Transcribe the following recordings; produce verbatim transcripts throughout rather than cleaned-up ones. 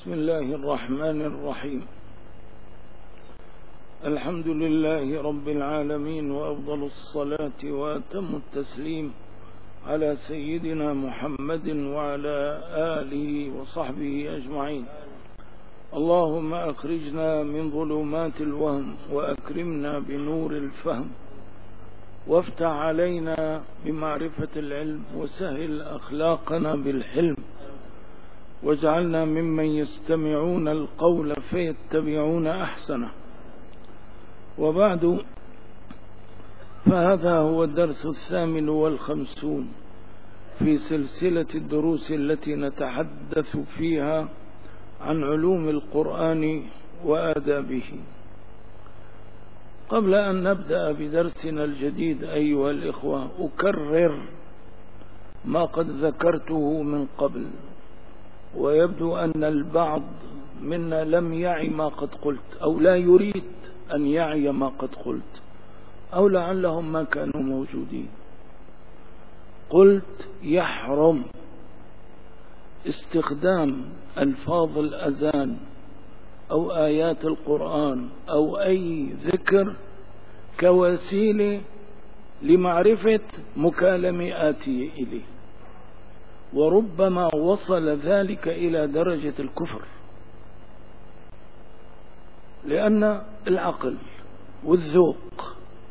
بسم الله الرحمن الرحيم. الحمد لله رب العالمين، وأفضل الصلاة وأتم التسليم على سيدنا محمد وعلى آله وصحبه أجمعين. اللهم أخرجنا من ظلمات الوهم وأكرمنا بنور الفهم، وافتح علينا بمعرفة العلم، وسهل أخلاقنا بالحلم، واجعلنا ممن يستمعون القول فيتبعون أحسنه. وبعد، فهذا هو الدرس الثامن والخمسون في سلسلة الدروس التي نتحدث فيها عن علوم القرآن وآدابه. قبل أن نبدأ بدرسنا الجديد أيها الإخوة، أكرر ما قد ذكرته من قبل، ويبدو أن البعض منا لم يعي ما قد قلت، أو لا يريد أن يعي ما قد قلت، أو لعلهم ما كانوا موجودين. قلت يحرم استخدام ألفاظ الأذان أو آيات القرآن أو أي ذكر كوسيلة لمعرفة مكالم آتي إليه، وربما وصل ذلك إلى درجة الكفر، لأن العقل والذوق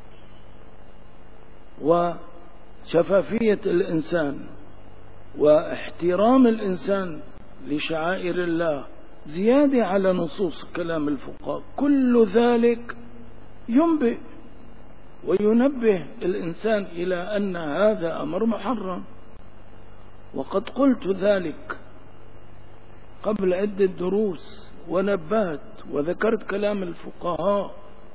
وشفافية الإنسان واحترام الإنسان لشعائر الله زيادة على نصوص كلام الفقهاء، كل ذلك ينبئ وينبه الإنسان إلى أن هذا أمر محرم. وقد قلت ذلك قبل عدة دروس ونبهت وذكرت كلام الفقهاء.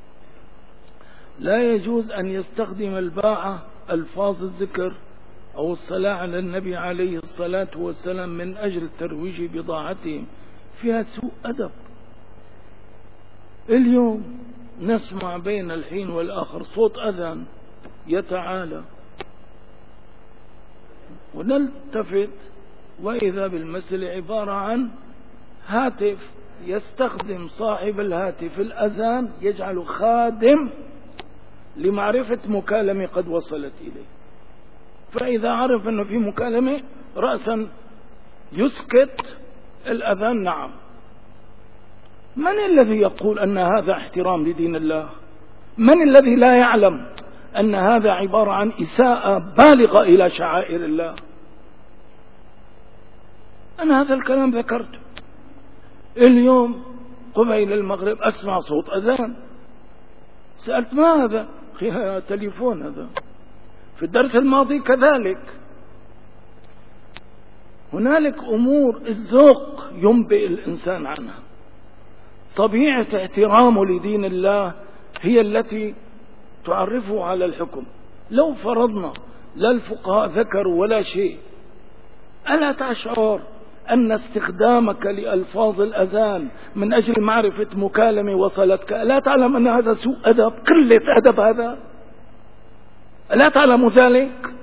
لا يجوز أن يستخدم الباعة ألفاظ الذكر أو الصلاة على النبي عليه الصلاة والسلام من أجل ترويج بضاعتهم، فيها سوء أدب. اليوم نسمع بين الحين والآخر صوت أذان يتعالى، ونلتفت وإذا بالمثل عبارة عن هاتف يستخدم صاحب الهاتف الأذان، يجعل خادم لمعرفة مكالمة قد وصلت إليه، فإذا عرف أنه في مكالمة رأسا يسكت الأذان. نعم، من الذي يقول أن هذا احترام لدين الله؟ من الذي لا يعلم أن هذا عبارة عن إساءة بالغة إلى شعائر الله؟ أنا هذا الكلام ذكرته. اليوم قبيل المغرب أسمع صوت أذان، سألت ما هذا؟ أخي تليفون هذا. في الدرس الماضي كذلك. هنالك أمور الذوق ينبئ الإنسان عنها. طبيعة احترامه لدين الله هي التي تعرفه على الحكم. لو فرضنا لا الفقهاء ذكروا ولا شيء، ألا تشعر أن استخدامك لألفاظ الأذان من أجل معرفة مكالمة وصلتك، ألا تعلم أن هذا سوء أدب، قلة أدب هذا؟ ألا تعلم ذلك؟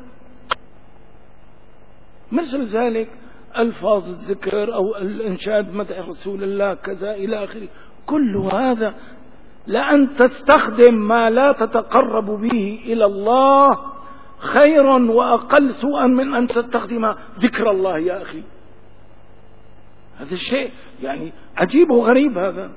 مثل ذلك ألفاظ الذكر أو الإنشاد مدح رسول الله كذا إلى آخره، كل هذا لأن تستخدم ما لا تتقرب به إلى الله خير وأقل سوءا من أن تستخدم ذكر الله. يا أخي هذا الشيء يعني عجيب وغريب. هذا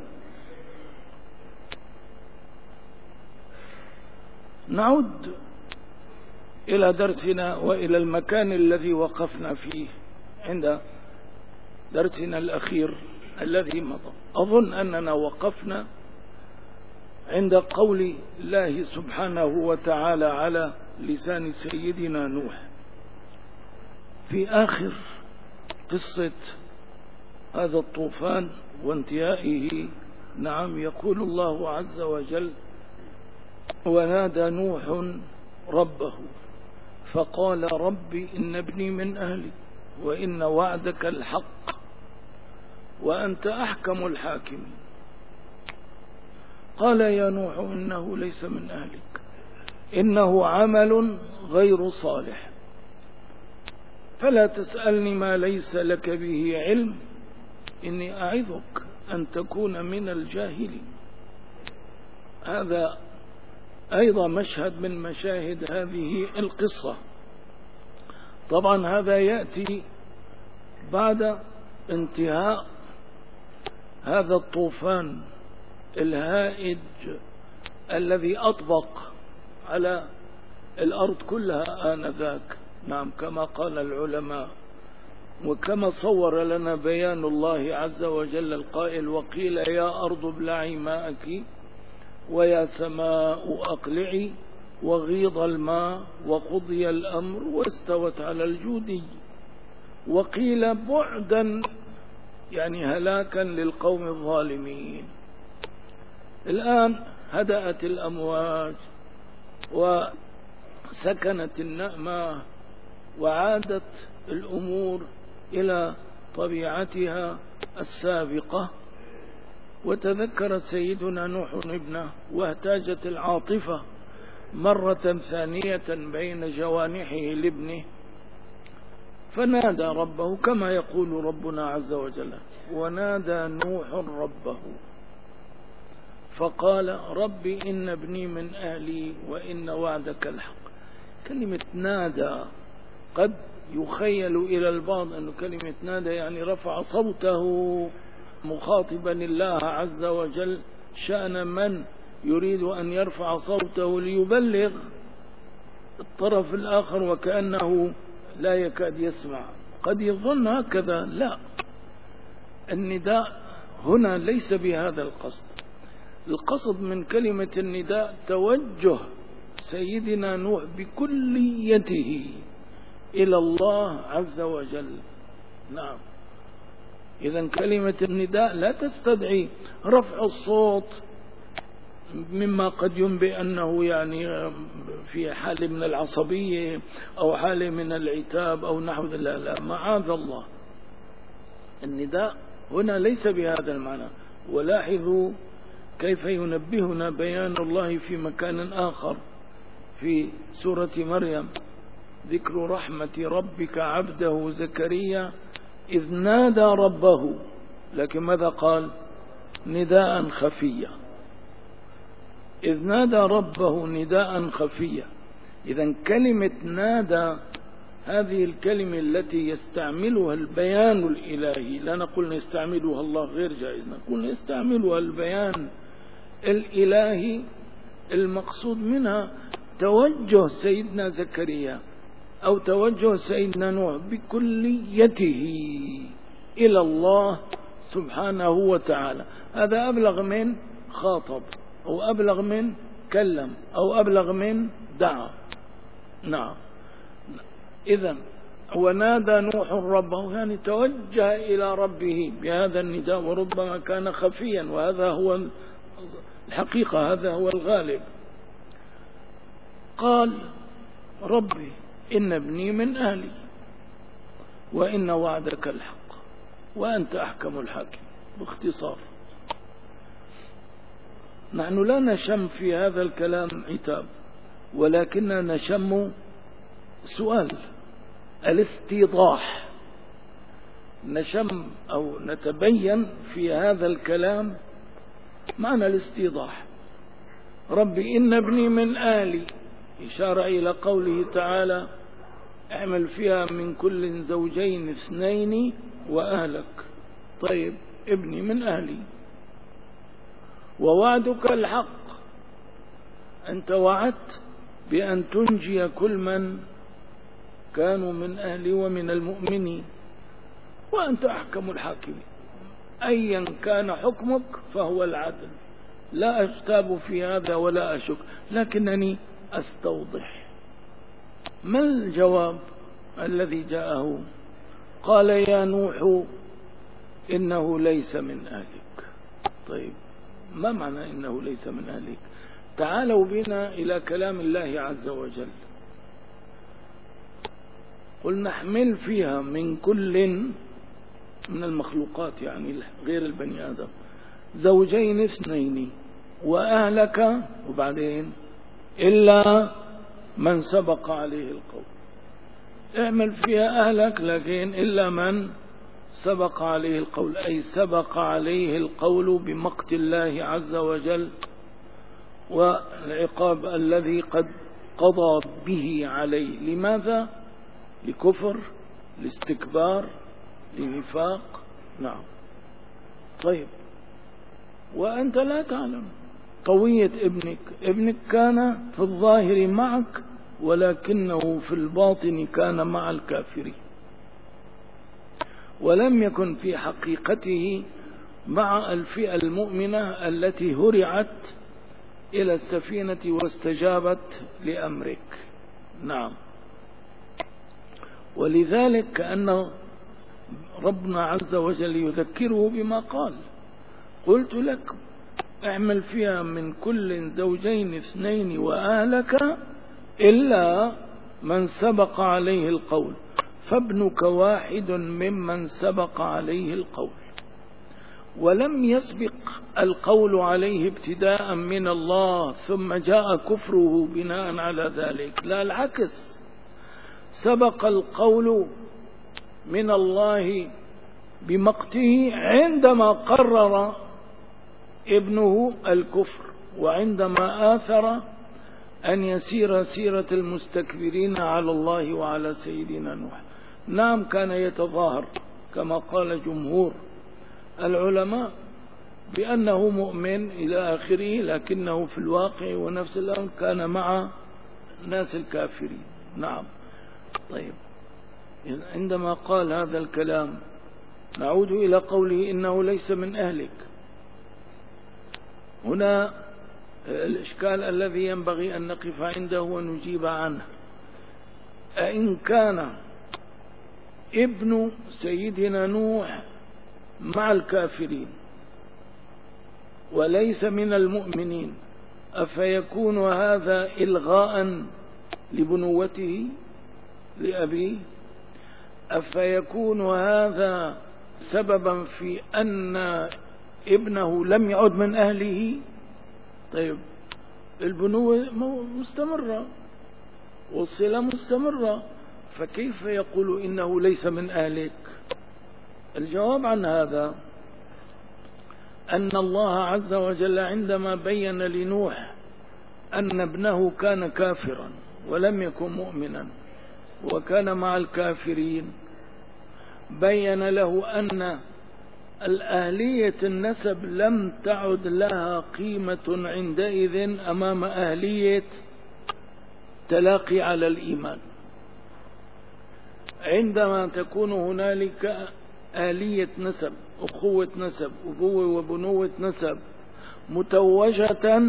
نعود إلى درسنا وإلى المكان الذي وقفنا فيه عند درسنا الأخير الذي مضى. أظن أننا وقفنا عند قول الله سبحانه وتعالى على لسان سيدنا نوح في آخر قصة هذا الطوفان وانتهائه. نعم، يقول الله عز وجل: ونادى نوح ربه فقال رب إن ابني من أهلي وإن وعدك الحق وأنت أحكم الحاكمين. قال يا نوح إنه ليس من أهلك، إنه عمل غير صالح، فلا تسألني ما ليس لك به علم، إني أعظك أن تكون من الجاهلين. هذا أيضا مشهد من مشاهد هذه القصة. طبعا هذا يأتي بعد انتهاء هذا الطوفان الهائج الذي أطبق على الأرض كلها آنذاك. نعم، كما قال العلماء وكما صور لنا بيان الله عز وجل القائل: وقيل يا أرض ابلعي ماءك ويا سماء أقلعي وغيض الماء وقضي الأمر واستوت على الجودي وقيل بعدا، يعني هلاكا للقوم الظالمين. الآن هدأت الأمواج وسكنت النأمة وعادت الأمور إلى طبيعتها السابقة، وتذكرت سيدنا نوح ابنه واهتاجت العاطفة مرة ثانية بين جوانحه لابنه، فنادى ربه كما يقول ربنا عز وجل: ونادى نوح ربه فقال رب إن ابني من أهلي وإن وعدك الحق. كلمة نادى قد يخيل إلى البعض أن كلمة نادى يعني رفع صوته مخاطبا الله عز وجل شأن من يريد أن يرفع صوته ليبلغ الطرف الآخر وكأنه لا يكاد يسمع. قد يظن هكذا، لا، النداء هنا ليس بهذا القصد. القصد من كلمة النداء توجه سيدنا نوح بكليته إلى الله عز وجل. نعم، إذن كلمة النداء لا تستدعي رفع الصوت مما قد ينبئ أنه يعني في حال من العصبية أو حال من العتاب أو نحو ذلك. لا لا، معاذ الله، النداء هنا ليس بهذا المعنى. ولاحظوا كيف ينبهنا بيان الله في مكان آخر في سورة مريم: ذكر رحمة ربك عبده زكريا إذ نادى ربه، لكن ماذا قال؟ نداء خفيا. إذ نادى ربه نداء خفيا. إذن كلمة نادى هذه الكلمة التي يستعملها البيان الإلهي، لا نقول يستعملها الله غير جائز، نقول يستعملها البيان الإلهي، المقصود منها توجه سيدنا زكريا أو توجه سيدنا نوح بكليته إلى الله سبحانه وتعالى. هذا أبلغ من خاطب أو أبلغ من كلم أو أبلغ من دعا. نعم، إذن ونادى نوح ربه يعني توجه إلى ربه بهذا النداء، وربما كان خفيا، وهذا هو الحقيقة، هذا هو الغالب. قال ربي إن ابني من أهلي وإن وعدك الحق وأنت أحكم الحاكم. باختصار، نحن لا نشم في هذا الكلام عتاب، ولكننا نشم سؤال، الاستيضاح. نشم أو نتبين في هذا الكلام معنى الاستيضاح. ربي إن ابني من أهلي، إشارة إلى قوله تعالى: اعمل فيها من كل زوجين اثنين وأهلك. طيب، ابني من أهلي. ووعدك الحق، أنت وعدت بأن تنجي كل من كانوا من أهلي ومن المؤمنين، وأنت أحكم الحاكمين. أيا كان حكمك فهو العدل، لا أجتاب في هذا ولا أشك، لكنني أستوضح. ما الجواب الذي جاءه؟ قال يا نوح إنه ليس من أهلك. طيب، ما معنى إنه ليس من أهلك؟ تعالوا بنا إلى كلام الله عز وجل. قل نحمل فيها من كل من المخلوقات، يعني غير البني آدم، زوجين اثنين وأهلك، وبعدين إلا من سبق عليه القول. اعمل فيها أهلك، لكن إلا من سبق عليه القول، أي سبق عليه القول بمقت الله عز وجل والعقاب الذي قد قضى به عليه. لماذا؟ لكفر، لاستكبار، لنفاق. نعم. طيب، وأنت لا تعلم طوية ابنك. ابنك كان في الظاهر معك ولكنه في الباطن كان مع الكافرين، ولم يكن في حقيقته مع الفئة المؤمنة التي هرعت إلى السفينة واستجابت لأمرك. نعم. ولذلك كأن ربنا عز وجل يذكره بما قال: قلت لك اعمل فيها من كل زوجين اثنين وأهلك إلا من سبق عليه القول، فابنك واحد ممن سبق عليه القول. ولم يسبق القول عليه ابتداء من الله ثم جاء كفره بناء على ذلك، لا، العكس، سبق القول من الله بمقته عندما قرر ابنه الكفر، وعندما آثر أن يسير سيرة المستكبرين على الله وعلى سيدنا نوح. نعم، كان يتظاهر كما قال جمهور العلماء بأنه مؤمن إلى آخره، لكنه في الواقع ونفس الأمر كان مع ناس الكافرين. نعم. طيب، عندما قال هذا الكلام نعود إلى قوله إنه ليس من أهلك. هنا الإشكال الذي ينبغي أن نقف عنده ونجيب عنه: أإن كان ابن سيدنا نوح مع الكافرين وليس من المؤمنين، أفيكون هذا إلغاء لبنوته لأبيه؟ أفيكون هذا سببا في أن ابنه لم يعد من أهله؟ طيب، البنوة مستمرة والصلة مستمرة، فكيف يقول إنه ليس من أهلك؟ الجواب عن هذا أن الله عز وجل عندما بين لنوح أن ابنه كان كافرا ولم يكن مؤمنا وكان مع الكافرين، بين له أن الأهلية النسب لم تعد لها قيمة عندئذ أمام أهلية تلاقي على الإيمان. عندما تكون هنالك آلية نسب، أخوة نسب، أبوة وبنوة نسب متوجة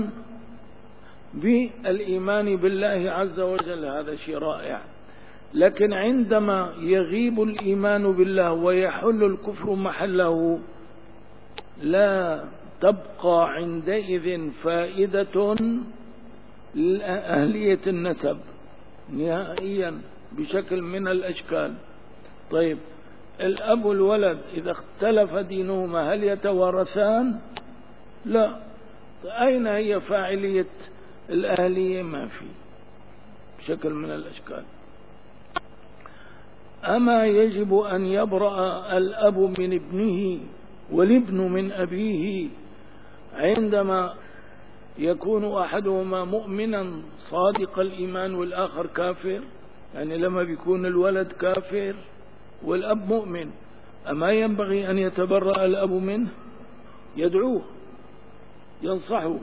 بالإيمان بالله عز وجل، هذا شيء رائع. لكن عندما يغيب الإيمان بالله ويحل الكفر محله، لا تبقى عندئذ فائدة لأهلية النسب نهائيا بشكل من الأشكال. طيب، الأب والولد إذا اختلف دينهما هل يتوارثان؟ لا. أين هي فاعلية الأهلية؟ ما في بشكل من الأشكال. أما يجب أن يبرأ الأب من ابنه والابن من أبيه عندما يكون أحدهما مؤمنا صادق الإيمان والآخر كافر؟ يعني لما بيكون الولد كافر والأب مؤمن، أما ينبغي أن يتبرأ الأب منه؟ يدعوه، ينصحه،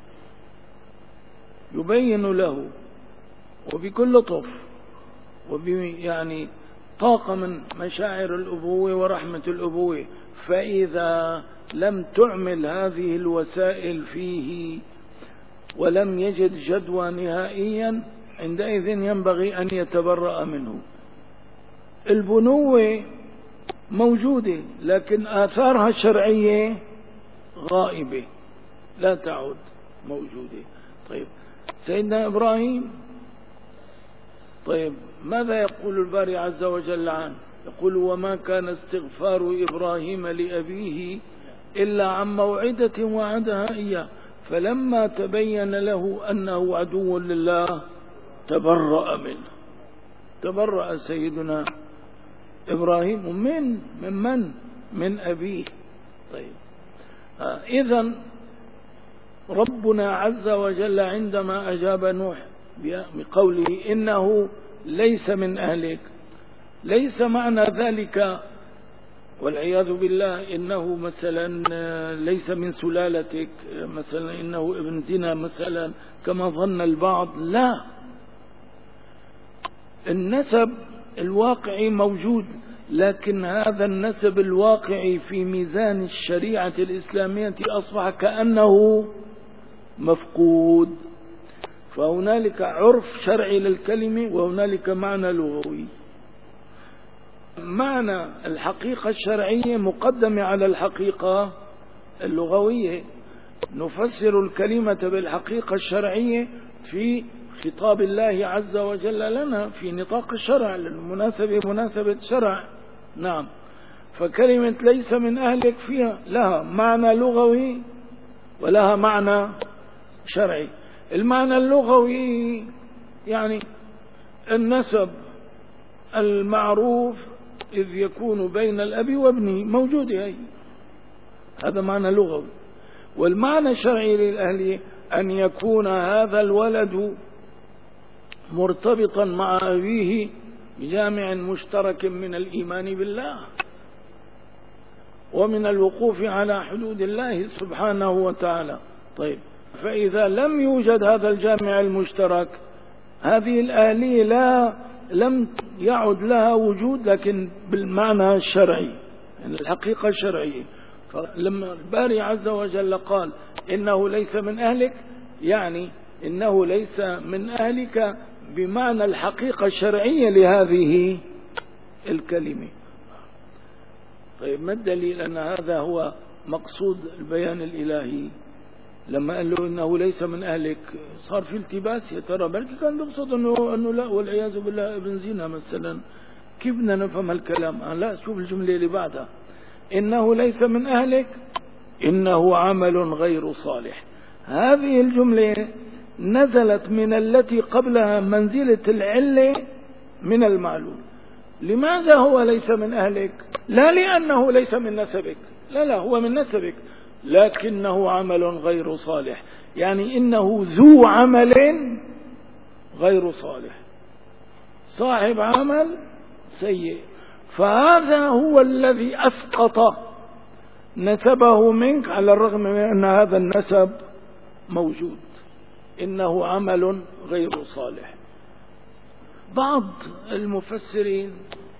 يبين له وبكل لطف ويعني طاقة من مشاعر الأبوة ورحمة الأبوة. فإذا لم تعمل هذه الوسائل فيه ولم يجد جدوى نهائيا، عندئذ ينبغي أن يتبرأ منه. البنوة موجودة لكن آثارها الشرعية غائبة، لا تعود موجودة. طيب، سيدنا إبراهيم، طيب ماذا يقول الباري عز وجل عنه؟ يقول: وما كان استغفار إبراهيم لأبيه إلا عن موعدة وعدها إياه فلما تبين له أنه عدو لله تبرأ منه. تبرأ سيدنا إبراهيم من من من من أبيه. طيب آه إذن ربنا عز وجل عندما أجاب نوح بقوله إنه ليس من أهلك، ليس معنى ذلك والعياذ بالله إنه مثلا ليس من سلالتك، مثلا إنه ابن زنا مثلا كما ظن البعض. لا، النسب الواقعي موجود، لكن هذا النسب الواقعي في ميزان الشريعة الإسلامية أصبح كأنه مفقود. فهنالك عرف شرعي للكلمة وهنالك معنى لغوي. معنى الحقيقة الشرعية مقدمة على الحقيقة اللغوية. نفسر الكلمة بالحقيقة الشرعية في خطاب الله عز وجل لنا في نطاق الشرع، للمناسبة مناسبة شرع. نعم، فكلمة ليس من أهلك فيها لها معنى لغوي ولها معنى شرعي. المعنى اللغوي يعني النسب المعروف إذ يكون بين الأب وابنه موجود، أي هذا معنى لغوي. والمعنى الشرعي للأهلية أن يكون هذا الولد مرتبطا مع أبيه بجامع مشترك من الإيمان بالله ومن الوقوف على حدود الله سبحانه وتعالى. طيب، فإذا لم يوجد هذا الجامع المشترك هذه الأهلية لا لم يعد لها وجود، لكن بالمعنى الشرعي يعني الحقيقة الشرعية. فلما الباري عز وجل قال إنه ليس من أهلك، يعني إنه ليس من أهلك بمعنى الحقيقة الشرعية لهذه الكلمة. طيب، ما الدليل أن هذا هو مقصود البيان الإلهي؟ لما قال له إنه ليس من أهلك صار في التباس، يا ترى بلكي كان بيقصد أنه, أنه لا والعياذ بالله ابن زنا مثلا. كيف بدنا نفهم الكلام؟ لا، شوف الجملة اللي بعدها، إنه ليس من أهلك إنه عمل غير صالح. هذه الجملة نزلت من التي قبلها منزلة العلة من المعلوم. لماذا هو ليس من أهلك؟ لا لأنه ليس من نسبك، لا لا، هو من نسبك، لكنه عمل غير صالح، يعني إنه ذو عمل غير صالح، صاحب عمل سيء. فهذا هو الذي أسقط نسبه منك على الرغم من أن هذا النسب موجود. إنه عمل غير صالح. بعض المفسرين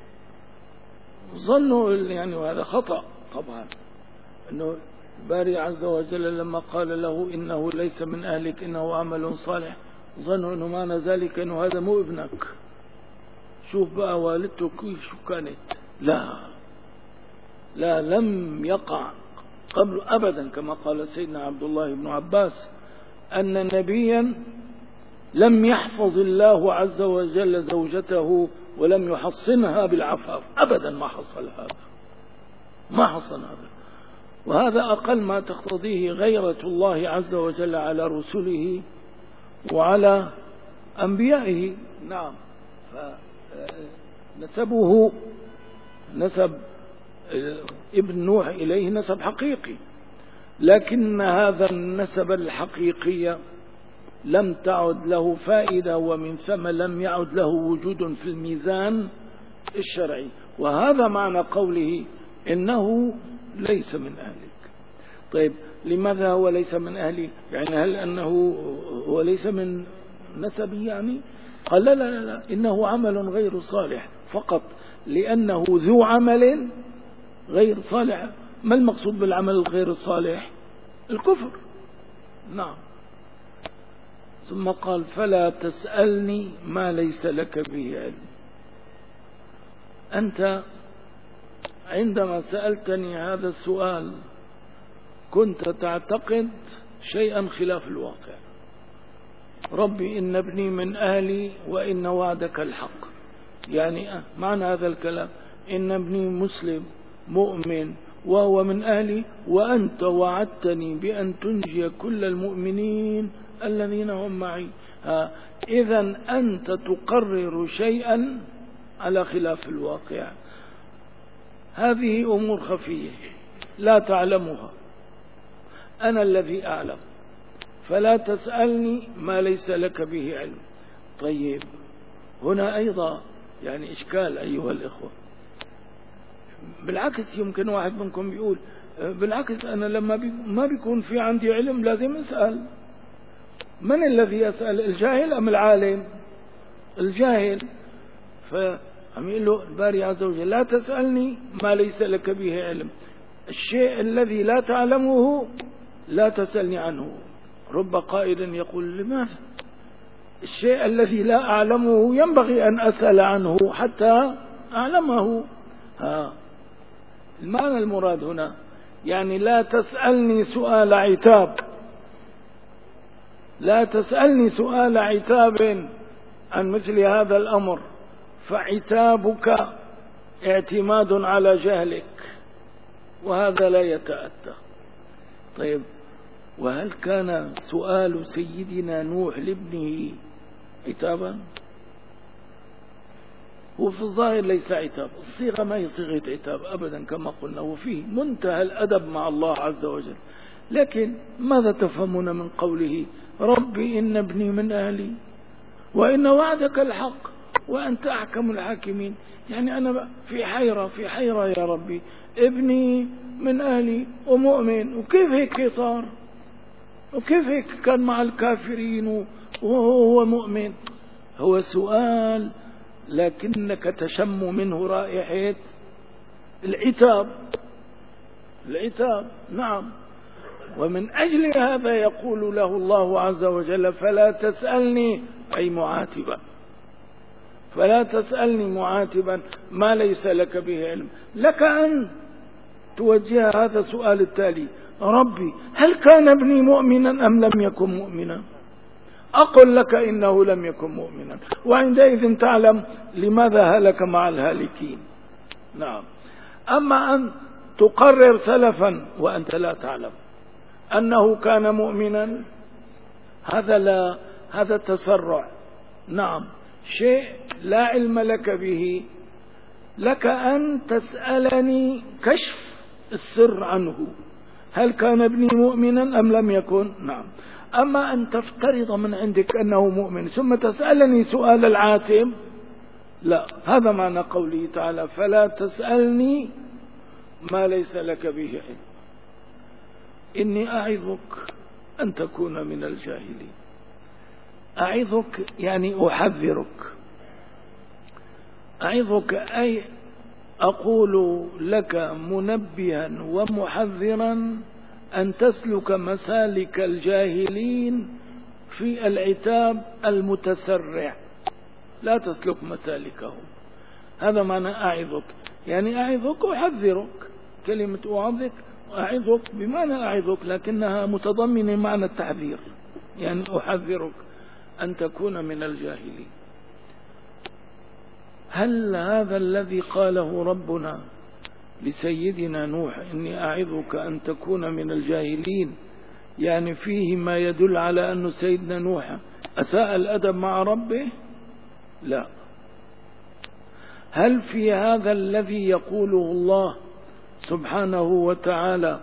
ظنوا يعني، وهذا خطأ طبعا، أنه الباري عز وجل لما قال له إنه ليس من أهلك إنه عمل صالح ظنوا أنه معنى ذلك أنه هذا مو ابنك، شوف بقى والدته كيف شو كانت. لا لا، لم يقع قبل أبدا كما قال سيدنا عبد الله بن عباس أن نبيا لم يحفظ الله عز وجل زوجته ولم يحصنها بالعفاف، أبدا ما حصل هذا، ما حصل هذا. وهذا أقل ما تقتضيه غيرة الله عز وجل على رسله وعلى أنبيائه. نعم، فنسبه نسب ابن نوح إليه نسب حقيقي، لكن هذا النسب الحقيقي لم تعد له فائدة، ومن ثم لم يعد له وجود في الميزان الشرعي. وهذا معنى قوله إنه ليس من أهلك. طيب، لماذا هو ليس من أهلي؟ يعني هل أنه هو ليس من نسبي يعني؟ قال لا لا لا، إنه عمل غير صالح فقط، لأنه ذو عمل غير صالح. ما المقصود بالعمل الغير الصالح؟ الكفر. نعم. ثم قال فلا تسألني ما ليس لك به علم. أنت عندما سألتني هذا السؤال كنت تعتقد شيئا خلاف الواقع. ربي إن ابني من أهلي وإن وعدك الحق، يعني معنى هذا الكلام إن ابني مسلم مؤمن وهو من أهلي، وأنت وعدتني بأن تنجي كل المؤمنين الذين هم معي. إذن أنت تقرر شيئا على خلاف الواقع. هذه أمور خفية لا تعلمها، أنا الذي أعلم، فلا تسألني ما ليس لك به علم. طيب هنا أيضا يعني إشكال أيها الإخوة. بالعكس يمكن واحد منكم يقول بالعكس أنا لما بي ما بيكون في عندي علم لازم أسأل. من الذي يسأل، الجاهل أم العالم؟ الجاهل. فعم يقول له الباري عز وجل لا تسألني ما ليس لك به علم، الشيء الذي لا تعلمه لا تسألني عنه. رب قائل يقول لماذا؟ الشيء الذي لا أعلمه ينبغي أن أسأل عنه حتى أعلمه. ها المعنى المراد هنا يعني لا تسألني سؤال عتاب، لا تسألني سؤال عتاب عن مثل هذا الأمر، فعتابك اعتماد على جهلك وهذا لا يتأتى. طيب وهل كان سؤال سيدنا نوح لابنه عتابا؟ هو في الظاهر ليس عتاب، الصيغة ما هي صيغة عتاب أبدا كما قلنا، وفيه منتهى الأدب مع الله عز وجل. لكن ماذا تفهمون من قوله ربي إن ابني من أهلي وإن وعدك الحق وأنت أحكم الحاكمين؟ يعني أنا في حيرة في حيرة يا ربي، ابني من أهلي ومؤمن، وكيف هيك صار؟ وكيف هيك كان مع الكافرين وهو مؤمن؟ هو سؤال لكنك تشم منه رائحة العتاب، العتاب نعم. ومن أجل هذا يقول له الله عز وجل فلا تسألني أي معاتبا، فلا تسألني معاتبا ما ليس لك به علم. لك أن توجه هذا السؤال التالي ربي هل كان ابني مؤمنا أم لم يكن مؤمنا؟ أقول لك إنه لم يكن مؤمنا، وعندئذ تعلم لماذا هلك مع الهالكين. نعم. أما أن تقرر سلفا وأنت لا تعلم أنه كان مؤمنا، هذا لا هذا تسرع. نعم شيء لا علم لك به، لك أن تسألني كشف السر عنه، هل كان ابني مؤمنا أم لم يكن؟ نعم. أما أن تفترض من عندك أنه مؤمن ثم تسألني سؤال العاتب، لا. هذا معنى قوله تعالى فلا تسألني ما ليس لك به علم إني أعظك أن تكون من الجاهلين. أعظك يعني أحذرك، أعظك أي أقول لك منبها ومحذرا أن تسلك مسالك الجاهلين في العتاب المتسرع، لا تسلك مسالكهم. هذا معنى أعظك، يعني أعظك أحذرك. كلمة أعظك أعظك بمعنى أعظك لكنها متضمنة معنى التحذير، يعني أحذرك أن تكون من الجاهلين. هل هذا الذي قاله ربنا لسيدنا نوح إني أعظك أن تكون من الجاهلين يعني فيه ما يدل على أن سيدنا نوح أساء الأدب مع ربه؟ لا. هل في هذا الذي يقوله الله سبحانه وتعالى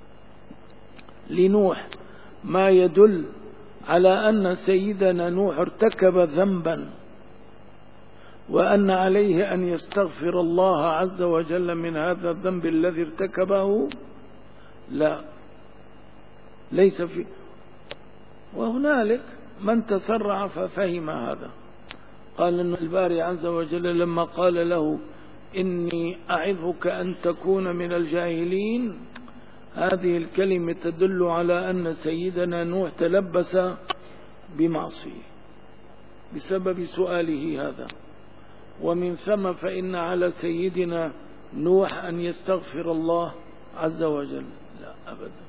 لنوح ما يدل على أن سيدنا نوح ارتكب ذنبا وأن عليه أن يستغفر الله عز وجل من هذا الذنب الذي ارتكبه؟ لا، ليس في. وهنالك من تسرع ففهم هذا. قال إن الباري عز وجل لما قال له إني أعظك أن تكون من الجاهلين، هذه الكلمة تدل على أن سيدنا نوح تلبس بمعصية بسبب سؤاله هذا، ومن ثم فإن على سيدنا نوح أن يستغفر الله عز وجل. لا أبدا،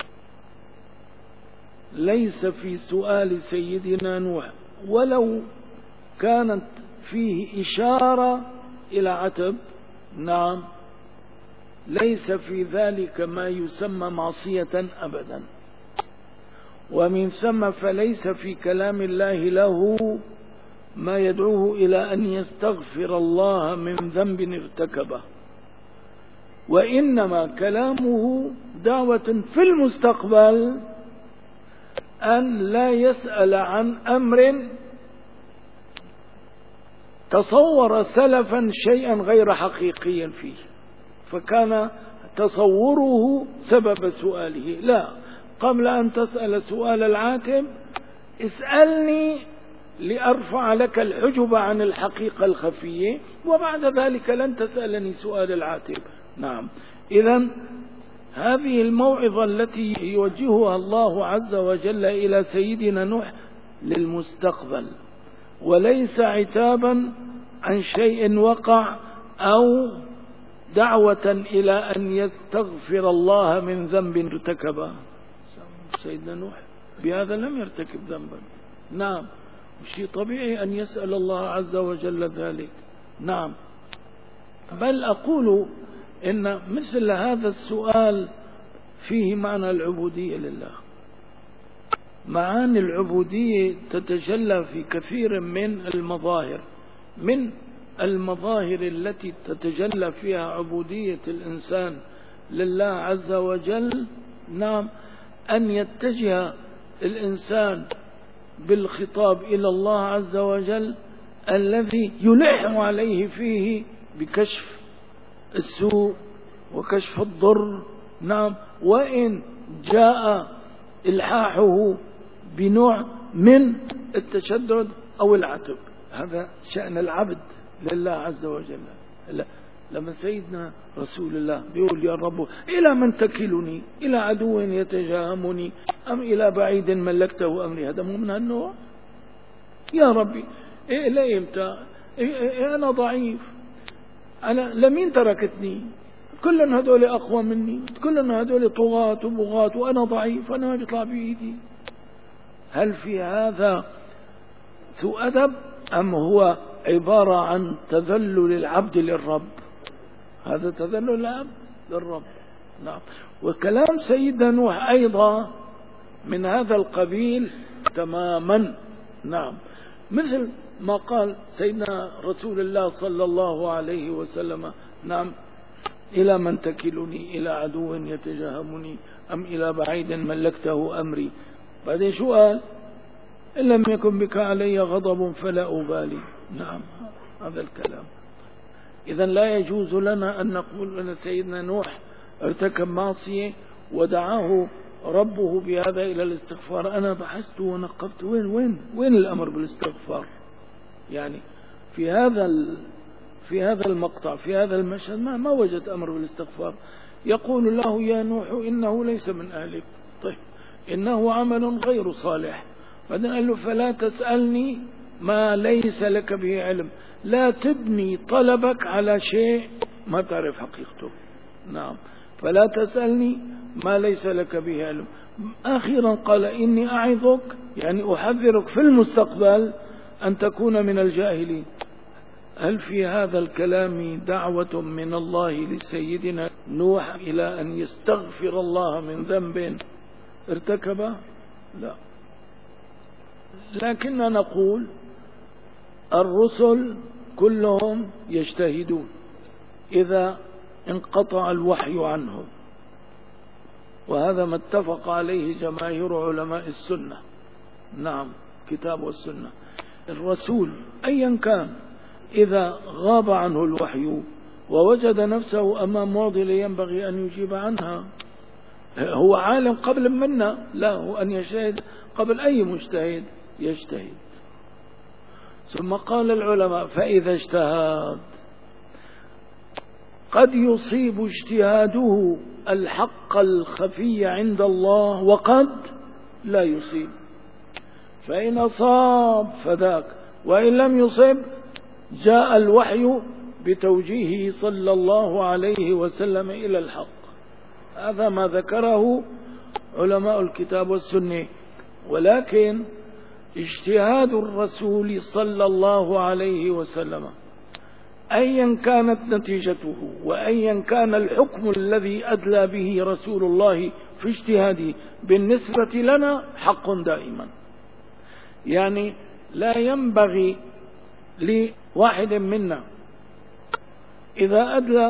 ليس في سؤال سيدنا نوح ولو كانت فيه إشارة إلى عتب، نعم، ليس في ذلك ما يسمى معصية أبدا. ومن ثم فليس في كلام الله له ما يدعوه إلى أن يستغفر الله من ذنب ارتكبه. وإنما كلامه دعوة في المستقبل أن لا يسأل عن أمر تصور سلفا شيئا غير حقيقي فيه فكان تصوره سبب سؤاله. لا، قبل أن تسأل سؤال العاتب اسألني لأرفع لك الحجب عن الحقيقة الخفية، وبعد ذلك لن تسألني سؤال العاتب. نعم، إذن هذه الموعظة التي يوجهها الله عز وجل إلى سيدنا نوح للمستقبل، وليس عتابا عن شيء وقع أو دعوة إلى أن يستغفر الله من ذنب ارتكبه. سيدنا نوح بهذا لم يرتكب ذنبا. نعم، شيء طبيعي أن يسأل الله عز وجل ذلك. نعم، بل أقول إن مثل هذا السؤال فيه معنى العبودية لله. معاني العبودية تتجلى في كثير من المظاهر. من المظاهر التي تتجلى فيها عبودية الإنسان لله عز وجل، نعم، أن يتجه الإنسان بالخطاب إلى الله عز وجل الذي يلح عليه فيه بكشف السوء وكشف الضر. نعم، وإن جاء إلحاحه بنوع من التشدد أو العتب، هذا شأن العبد لله عز وجل. لا. لما سيدنا رسول الله بيقول يا رب إلى من تكلني، إلى عدو يتجاهمني أم إلى بعيد ملكته أمري، هذا مو من هالنوع. يا ربي إيه لا إمتى إيه إيه أنا ضعيف، أنا لمين تركتني، كلهم هذول أقوى مني، كلهم هذول طغاة وبغاة وأنا ضعيف، أنا ما بيطلع بإيدي. هل في هذا سوء أدب أم هو عبارة عن تذلل العبد للرب؟ هذا تذلل العبد للرب. نعم، وكلام سيدنا نوح أيضا من هذا القبيل تماما. نعم، مثل ما قال سيدنا رسول الله صلى الله عليه وسلم، نعم، إلى من تكلني، إلى عدو يتجاهمني أم إلى بعيد ملكته أمري. بعدين شو قال؟ إن لم يكن بك علي غضب فلا أبالي. نعم، هذا الكلام. إذا لا يجوز لنا أن نقول أن سيدنا نوح ارتكب معصية ودعاه ربه بهذا إلى الاستغفار. أنا بحثت ونقبت، وين وين وين الأمر بالاستغفار؟ يعني في هذا في هذا المقطع، في هذا المشهد ما ما وجد أمر بالاستغفار. يقول له يا نوح إنه ليس من أهلك، طيب إنه عمل غير صالح. بعدين قال له فلا تسألني ما ليس لك به علم، لا تبني طلبك على شيء ما تعرف حقيقته. نعم، فلا تسألني ما ليس لك به علم. أخيرا قال إني أعظك، يعني أحذرك في المستقبل أن تكون من الجاهلين. هل في هذا الكلام دعوة من الله لسيدنا نوح إلى أن يستغفر الله من ذنب ارتكبه؟ لا. لكننا نقول الرسل كلهم يجتهدون إذا انقطع الوحي عنهم، وهذا ما اتفق عليه جماهير علماء السنة. نعم، كتاب والسنة. الرسول أيا كان إذا غاب عنه الوحي ووجد نفسه أمام معضلة ينبغي أن يجيب عنها. هو عالم قبل منا، لا، هو أن يجتهد قبل أي مجتهد يجتهد. ثم قال العلماء فإذا اجتهد قد يصيب اجتهاده الحق الخفي عند الله وقد لا يصيب، فإن أصاب فذاك، وإن لم يصب جاء الوحي بتوجيهه صلى الله عليه وسلم إلى الحق. هذا ما ذكره علماء الكتاب والسنة. ولكن اجتهاد الرسول صلى الله عليه وسلم أيا كانت نتيجته وأيا كان الحكم الذي أدلى به رسول الله في اجتهاده بالنسبة لنا حق دائما. يعني لا ينبغي لواحد منا إذا أدلى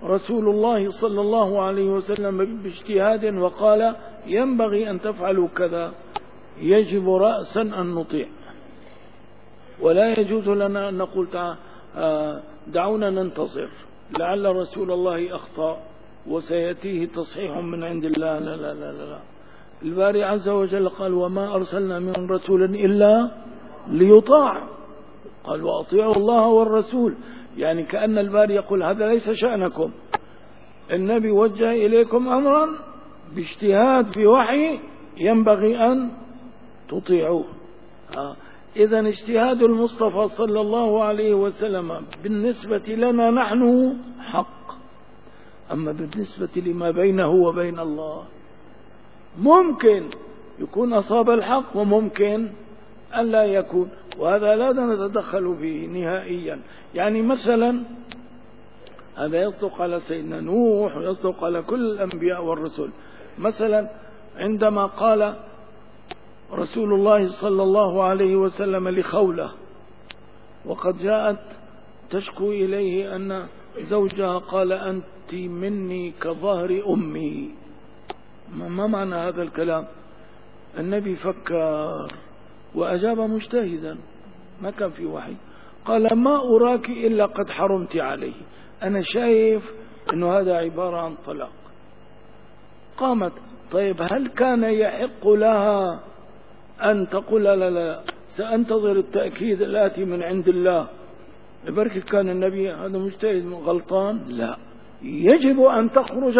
رسول الله صلى الله عليه وسلم باجتهاد وقال ينبغي أن تفعلوا كذا، يجب رأسا أن نطيع، ولا يجوز لنا أن نقول دعونا ننتظر لعل رسول الله أخطأ وسيأتيه تصحيح من عند الله. لا لا لا لا. الباري عز وجل قال وما أرسلنا من رسول إلا ليطاع، قال وأطيعوا الله والرسول، يعني كأن الباري يقول هذا ليس شأنكم، النبي وجه إليكم أمرا باجتهاد في وحي ينبغي أن تطيعوه. آه. إذن اجتهاد المصطفى صلى الله عليه وسلم بالنسبة لنا نحن حق، أما بالنسبة لما بينه وبين الله ممكن يكون أصاب الحق وممكن أن لا يكون، وهذا لا نتدخل فيه نهائيا. يعني مثلا هذا يصدق على سيدنا نوح ويصدق على كل الأنبياء والرسل. مثلا عندما قال رسول الله صلى الله عليه وسلم لخولة وقد جاءت تشكو إليه أن زوجها قال أنت مني كظهر أمي، ما معنى هذا الكلام؟ النبي فكر وأجاب مجتهدا، ما كان في وحي، قال ما أراك إلا قد حرمت عليه، أنا شايف أنه هذا عبارة عن طلاق. قامت طيب هل كان يحق لها أن تقول لا لا لا سأنتظر التأكيد الآتي من عند الله؟ لبركة كان النبي هذا مجتهد غلطان؟ لا، يجب أن تخرج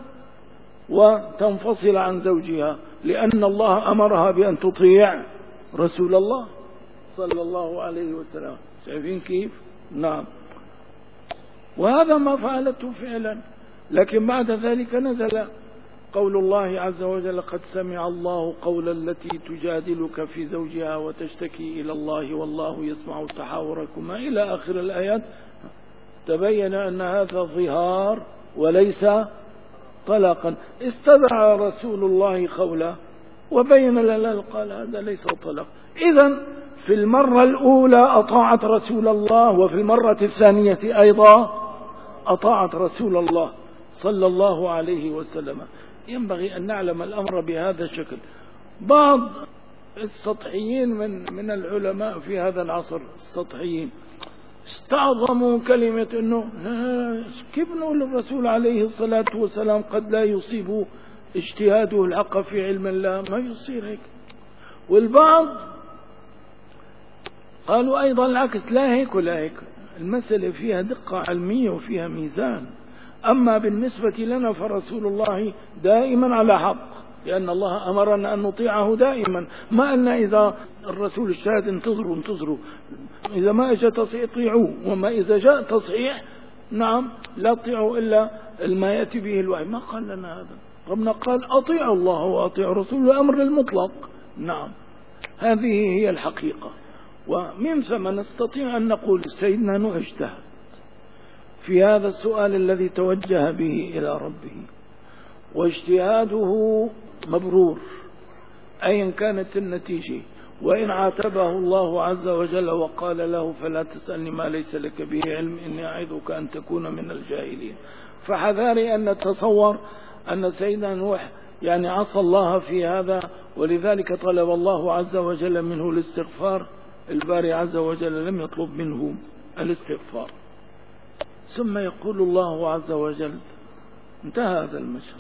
وتنفصل عن زوجها، لأن الله أمرها بأن تطيع رسول الله صلى الله عليه وسلم. شايفين كيف؟ نعم. وهذا ما فعلته فعلا. لكن بعد ذلك نزل قول الله عز وجل قد سمع الله قول التي تجادلك في زوجها وتشتكي إلى الله والله يسمع تحاوركما إلى آخر الآيات. تبين أن هذا ظهار وليس طلاقا. استدعى رسول الله خوله وبين لنا قال هذا ليس طلاق. إذن في المرة الأولى أطاعت رسول الله، وفي المرة الثانية أيضا أطاعت رسول الله صلى الله عليه وسلم. ينبغي أن نعلم الأمر بهذا الشكل. بعض السطحيين من من العلماء في هذا العصر، السطحيين استعظموا كلمة أنه كيف نقول الرسول عليه الصلاة والسلام قد لا يصيب اجتهاده الحق في علم الله، ما يصير هيك. والبعض قالوا أيضا العكس، لا هيك ولا هيك، المسألة فيها دقة علمية وفيها ميزان. أما بالنسبة لنا فرسول الله دائما على حق، لأن الله أمرنا أن نطيعه دائما. ما أن إذا الرسول اجتهد انتظروا انتظروا، إذا ما اجى تصحيح طيعوه، وما إذا جاء تصحيح نعم لا تطيعوا إلا ما يأتي به الوحي. ما قال لنا هذا، ربنا قال أطيعوا الله وأطيعوا الرسول، أمر المطلق. نعم هذه هي الحقيقة. ومن ثم نستطيع أن نقول سيدنا نوح اجتهد في هذا السؤال الذي توجه به إلى ربه، واجتهاده مبرور أيا كانت النتيجة. وإن عاتبه الله عز وجل وقال له فلا تسألني ما ليس لك به علم إني أعظك أن تكون من الجاهلين، فحذاري أن نتصور أن سيدنا نوح يعني عصى الله في هذا، ولذلك طلب الله عز وجل منه الاستغفار. الباري عز وجل لم يطلب منه الاستغفار. ثم يقول الله عز وجل، انتهى هذا المشهد،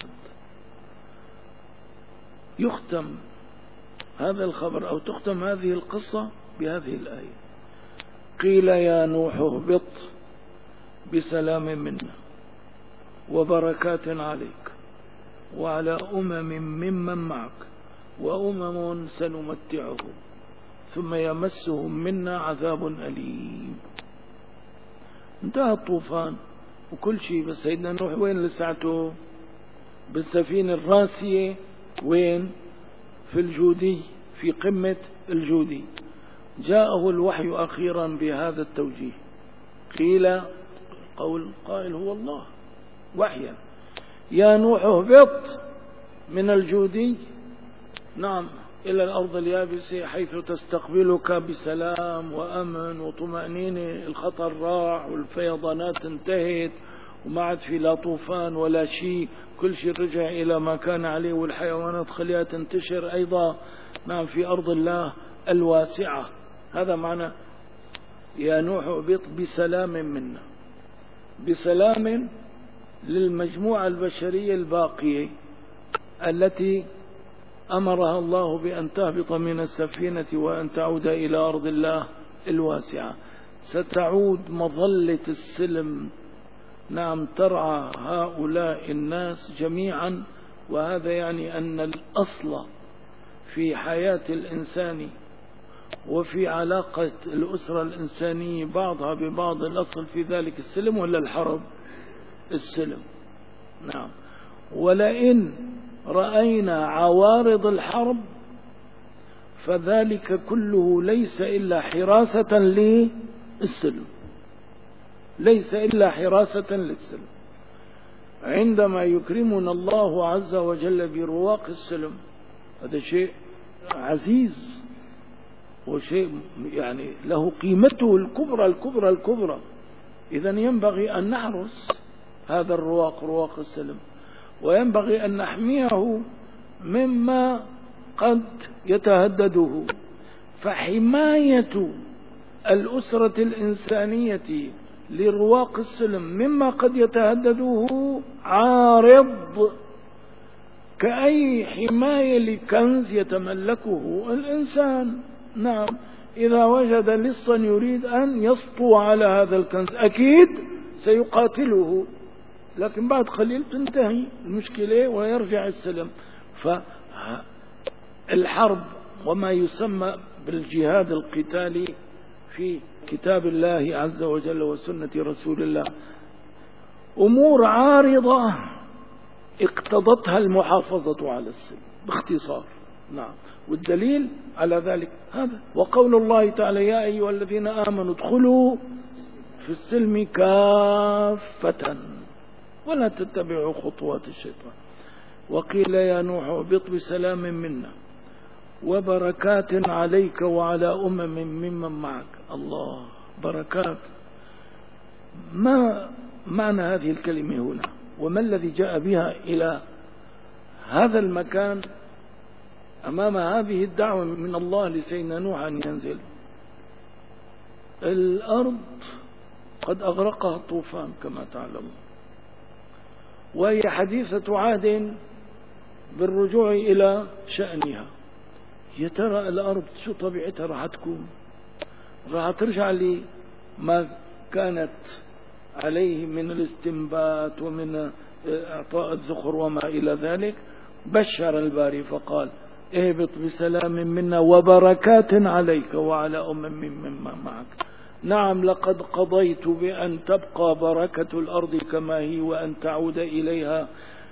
يختم هذا الخبر أو تختم هذه القصة بهذه الآية: قيل يا نوح اهبط بسلام منا وبركات عليك وعلى أمم ممن معك وأمم سنمتعهم ثم يمسهم منا عذاب أليم. انتهى الطوفان وكل شيء، بس سيدنا نوح وين لساعته؟ بالسفينة الراسية وين؟ في الجودي، في قمة الجودي. جاءه الوحي أخيرا بهذا التوجيه. قيل قول قائل هو الله وحيا: يا نوح اهبط من الجودي نعم إلى الأرض اليابسة حيث تستقبلك بسلام وأمن وطمأنينة. الخطر راح والفيضانات انتهت وما عاد في لا طوفان ولا شيء، كل شيء رجع إلى ما كان عليه، والحيوانات خليها تنتشر أيضا نعم في أرض الله الواسعة. هذا معنى يا نوح اهبط بسلام منا، بسلام للمجموعة البشرية الباقية التي أمرها الله بأن تهبط من السفينة وأن تعود إلى أرض الله الواسعة. ستعود مظلة السلم نعم ترعى هؤلاء الناس جميعا. وهذا يعني أن الأصل في حياة الإنسان وفي علاقة الأسرة الإنسانية بعضها ببعض، الأصل في ذلك السلم ولا الحرب؟ السلم. نعم. ولئن رأينا عوارض الحرب فذلك كله ليس إلا حراسة للسلم، ليس إلا حراسة للسلم. عندما يكرمنا الله عز وجل برواق السلم، هذا شيء عزيز وشيء يعني له قيمته الكبرى الكبرى الكبرى. إذن ينبغي أن نحرس هذا الرواق، رواق السلم، وينبغي أن نحميه مما قد يتهدده. فحماية الأسرة الإنسانية لرواق السلم مما قد يتهدده عارض كأي حماية لكنز يتملكه الإنسان. نعم. إذا وجد لصا يريد أن يسطو على هذا الكنز أكيد سيقاتله، لكن بعد قليل تنتهي المشكلة ويرجع السلم. فالحرب وما يسمى بالجهاد القتالي في كتاب الله عز وجل وسنة رسول الله أمور عارضة اقتضتها المحافظة على السلم باختصار. نعم. والدليل على ذلك هذا وقول الله تعالى يا أيها الذين آمنوا ادخلوا في السلم كافة ولا تتبعوا خطوات الشيطان. وقيل يا نوح اهبط بسلام منا وبركات عليك وعلى أمم ممن معك. الله، بركات. ما معنى هذه الكلمة هنا؟ وما الذي جاء بها إلى هذا المكان أمام هذه الدعوة من الله لسيدنا نوح أن ينزل؟ الأرض قد أغرقها الطوفان كما تعلمون، وهي حديثة عهد بالرجوع إلى شأنها. يا ترى الأرض شو طبيعتها راح تكون؟ راح ترجع لي ما كانت عليه من الاستنبات ومن إعطاء الذخر وما إلى ذلك. بشر الباري فقال اهبط بسلام منا وبركات عليك وعلى أمم ممن معك. نعم، لقد قضيت بأن تبقى بركة الأرض كما هي وأن تعود إليها.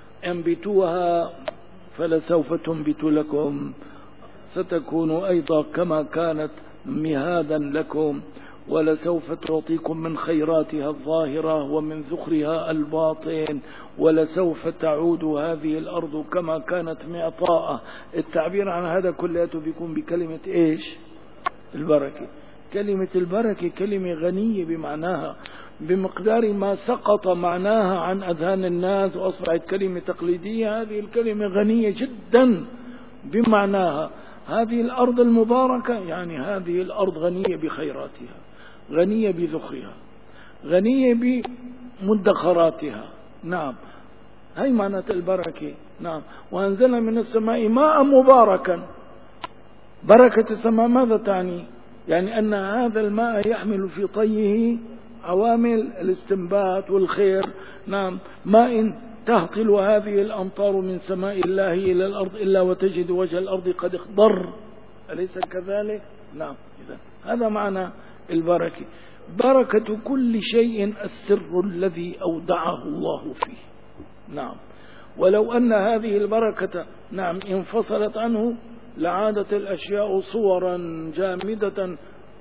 انبتوها فلسوف تنبت لكم، ستكون أيضا كما كانت مهادا لكم، ولسوف تعطيكم من خيراتها الظاهرة ومن ذخرها الباطن، ولسوف تعود هذه الأرض كما كانت معطاءة. التعبير عن هذا كله بيكون بكلمة إيش؟ البركة. كلمة البركة كلمة غنية بمعناها بمقدار ما سقط معناها عن أذهان الناس وأصبحت كلمة تقليدية. هذه الكلمة غنية جدا بمعناها. هذه الأرض المباركة يعني هذه الأرض غنية بخيراتها، غنية بذخرها، غنية بمدخراتها. نعم، هي معنى البركة. نعم. وأنزلنا من السماء ماء مباركا. بركة السماء ماذا تعني؟ يعني أن هذا الماء يحمل في طيه عوامل الاستنبات والخير. نعم. ماء تهطل هذه الأمطار من سماء الله إلى الأرض إلا وتجد وجه الأرض قد اخضر، أليس كذلك؟ نعم. إذن هذا معنى البركة. بركة كل شيء السر الذي أودعه الله فيه. نعم. ولو أن هذه البركة نعم انفصلت عنه لعادت الأشياء صورا جامدة،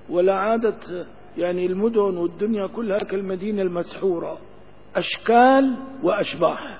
ولعادت يعني المدن والدنيا كلها كالمدينة المسحورة، أشكال وأشباح.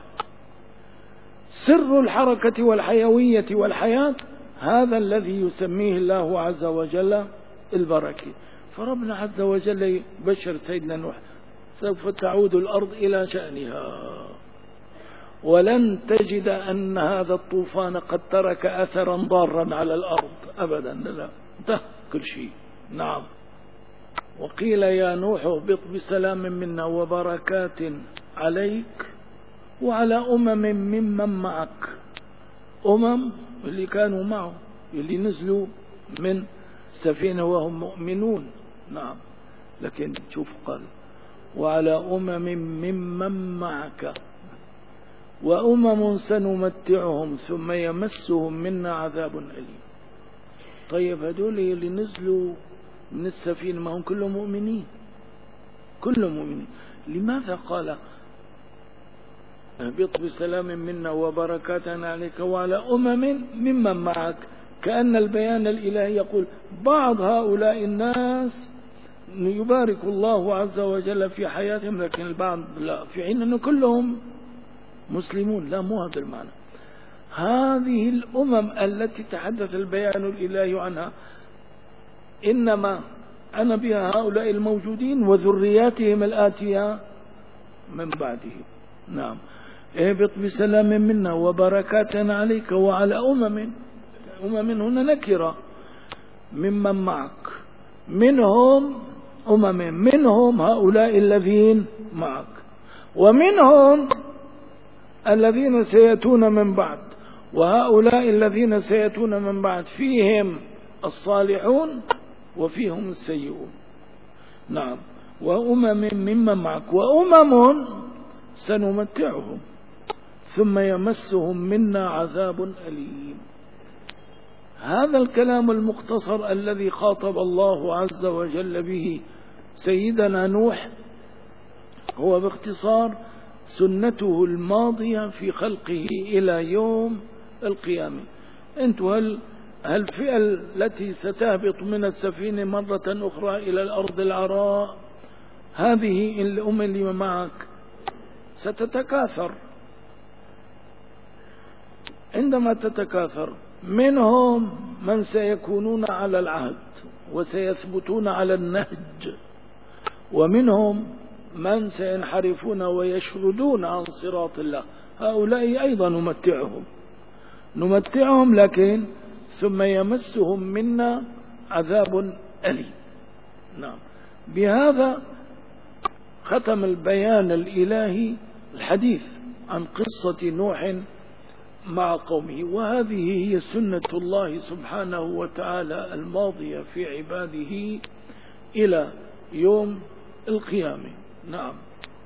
سر الحركة والحيوية والحياة هذا الذي يسميه الله عز وجل البركة. فربنا عز وجل يبشر سيدنا نوح سوف تعود الأرض إلى شأنها، ولن تجد أن هذا الطوفان قد ترك أثرا ضارا على الأرض أبدا، لا، انتهى كل شيء. نعم. وقيل يا نوح اهبط بسلام منا وبركات عليك وعلى أمم ممن معك. أمم اللي كانوا معه، اللي نزلوا من سفينة وهم مؤمنون. نعم. لكن شوف قال وعلى أمم ممن معك وأمم سنمتعهم ثم يمسهم منا عذاب أليم. طيب هذول اللي نزلوا من السفينة ما هم كلهم مؤمنين، كلهم مؤمنين، لماذا قال اهبط بسلام منا وبركات عليك وعلى أمم ممن معك؟ كأن البيان الإلهي يقول بعض هؤلاء الناس يبارك الله عز وجل في حياتهم، لكن البعض لا، في حين أنه كلهم مسلمون. لا، مو هذا المعنى. هذه الأمم التي تحدث البيان الإلهي عنها إنما أنا بها هؤلاء الموجودين وذرياتهم الآتية من بعدهم. نعم. اهبط بسلام منا وبركات عليك وعلى أمم. أمم هنا نكرة، ممن معك، منهم أمم، منهم هؤلاء الذين معك، ومنهم الذين سيأتون من بعد، وهؤلاء الذين سيأتون من بعد فيهم الصالحون وفيهم السيئون. نعم. وأمم ممن معك وأمم سنمتعهم ثم يمسهم منا عذاب أليم. هذا الكلام المختصر الذي خاطب الله عز وجل به سيدنا نوح هو باختصار سنته الماضية في خلقه إلى يوم القيامة. أنتم هل الفئة التي ستهبط من السفينة مرة أخرى إلى الأرض العراء، هذه الأمم اللي معك ستتكاثر. عندما تتكاثر منهم من سيكونون على العهد وسيثبتون على النهج، ومنهم من سينحرفون ويشردون عن صراط الله. هؤلاء أيضا نمتعهم نمتعهم لكن ثم يمسهم منا عذاب أليم. نعم. بهذا ختم البيان الإلهي الحديث عن قصة نوح مع قومه، وهذه هي سنة الله سبحانه وتعالى الماضية في عباده إلى يوم القيامة. نعم.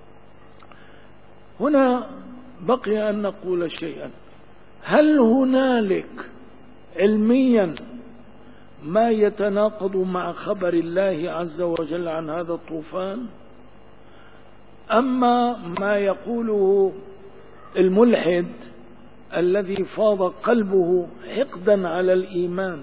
هنا بقي أن نقول شيئا. هل هنالك علميا ما يتناقض مع خبر الله عز وجل عن هذا الطوفان؟ أما ما يقوله الملحد الذي فاض قلبه حقدا على الإيمان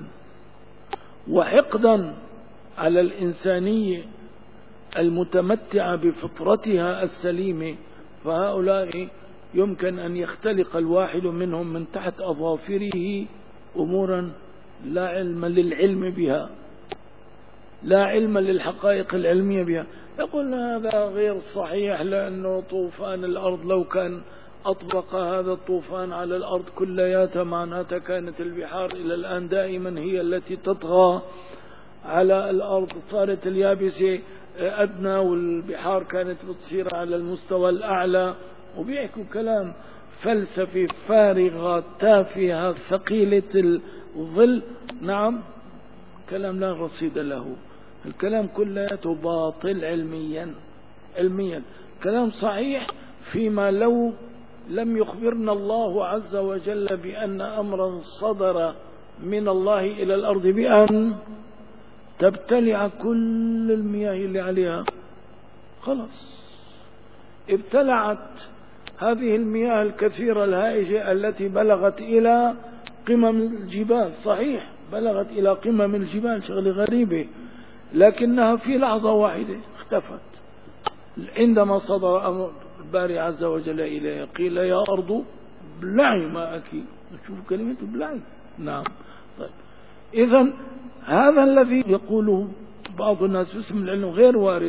وحقدا على الإنسانية المتمتعة بفطرتها السليمة، فهؤلاء يمكن أن يختلق الواحد منهم من تحت أظافره أمورا لا علم للعلم بها، لا علم للحقائق العلمية بها. يقول هذا غير صحيح، لأنه طوفان الأرض لو كان أطبق هذا الطوفان على الأرض كلياتها معناتها كانت البحار إلى الآن دائما هي التي تطغى على الأرض، صارت اليابسة أدنى والبحار كانت بتصير على المستوى الأعلى، وبيحكوا كلام فلسفي فارغة تافهة ثقيلة الظل. نعم. كلام لا رصيد له، الكلام كلياته باطل علميا. علميا كلام صحيح فيما لو لم يخبرنا الله عز وجل بأن أمرا صدر من الله إلى الأرض بأن تبتلع كل المياه اللي عليها. خلاص ابتلعت هذه المياه الكثيرة الهائجة التي بلغت إلى قمم الجبال. صحيح بلغت إلى قمم الجبال، شغلة غريبة، لكنها في لحظة واحدة اختفت. عندما صدر أمر الباري عز وجل إليه قيل يا أرض ابلعي ماءك. شوف كلمة ابلعي. نعم. طيب إذن هذا الذي يقوله بعض الناس باسم العلم غير وارد.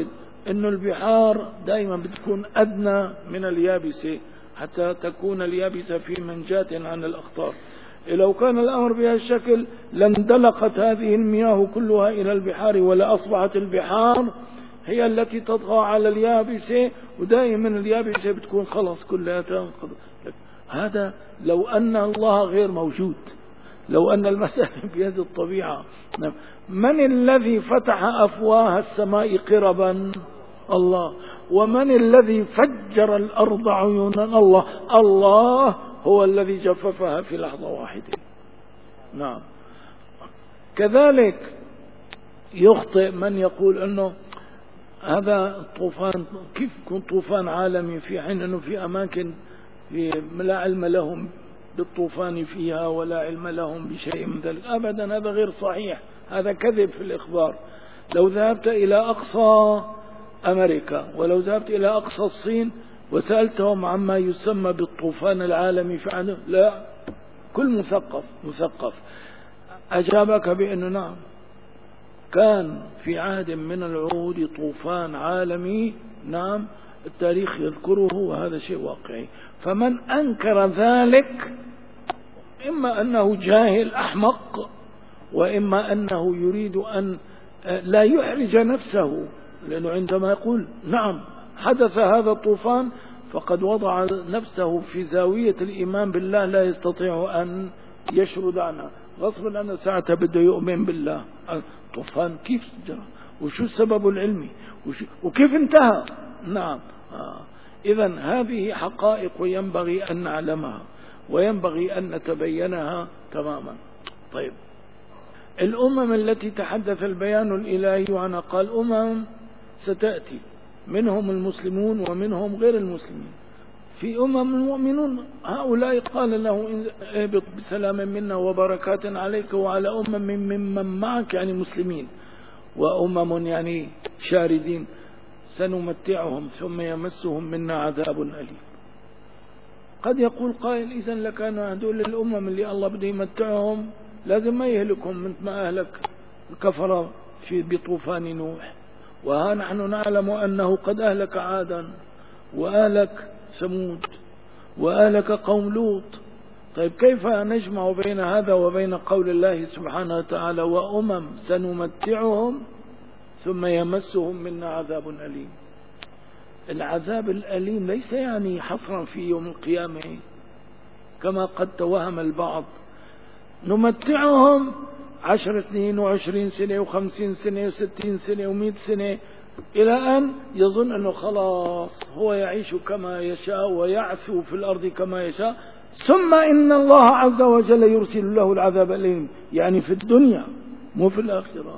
إنه البحار دائما بتكون أدنى من اليابسة حتى تكون اليابسة في منجاة عن الأخطار. لو كان الأمر بهذا الشكل لاندلقت هذه المياه كلها إلى البحار، ولا أصبحت البحار هي التي تطغى على اليابسة، ودائما اليابسة بتكون خلاص كلها تنقض. هذا لو أن الله غير موجود، لو أن المسألة بيد الطبيعة. من الذي فتح أفواه السماء قربا؟ الله. ومن الذي فجر الأرض عيونا؟ الله. الله هو الذي جففها في لحظة واحدة. نعم. كذلك يخطئ من يقول أنه هذا الطوفان كيف يكون طوفان عالمي في حين أنه في أماكن في لا علم لهم بالطوفان فيها ولا علم لهم بشيء من ذلك. أبدا، هذا غير صحيح، هذا كذب في الإخبار. لو ذهبت إلى أقصى أمريكا ولو ذهبت إلى أقصى الصين وسألتهم عما يسمى بالطوفان العالمي في عنه، لا، كل مثقف مثقف أجابك بأنه نعم، كان في عهد من العهود طوفان عالمي، نعم، التاريخ يذكره وهذا شيء واقعي. فمن أنكر ذلك إما أنه جاهل أحمق، وإما أنه يريد أن لا يحرج نفسه، لأنه عندما يقول نعم حدث هذا الطوفان فقد وضع نفسه في زاوية الإيمان بالله لا يستطيع أن يشرد عنها، غصبا عنه ساعتها بده يؤمن بالله. الطوفان كيف جرى وشو السبب العلمي وكيف انتهى؟ نعم. آه. إذن هذه حقائق ينبغي أن نعلمها وينبغي أن نتبينها تماما. طيب، الأمم التي تحدث البيان الإلهي عنها قال أمم ستأتي منهم المسلمون ومنهم غير المسلمين. في أمم المؤمنون هؤلاء قال له اهبط بسلام منا وبركات عليك وعلى أمم ممن معك، يعني مسلمين، وأمم يعني شاردين سنمتعهم ثم يمسهم منا عذاب أليم. قد يقول قائل إذن لكانوا هذول الأمم اللي الله بده يمتعهم لازم ما يهلكهم مثل ما أهلك الكفر في بطوفان نوح، وها نحن نعلم أنه قد أهلك عادا وأهلك ثمود وأهلك قوم لوط. طيب كيف نجمع بين هذا وبين قول الله سبحانه وتعالى وأمم سنمتعهم ثم يمسهم منا عذاب أليم؟ العذاب الأليم ليس يعني حصرا في يوم القيامة كما قد توهم البعض. نمتعهم عشر سنين وعشرين سنة وخمسين سنة وستين سنة ومئة سنة إلى أن يظن أنه خلاص هو يعيش كما يشاء ويعثو في الأرض كما يشاء، ثم إن الله عز وجل يرسل له العذاب الأليم، يعني في الدنيا مو في الآخرة.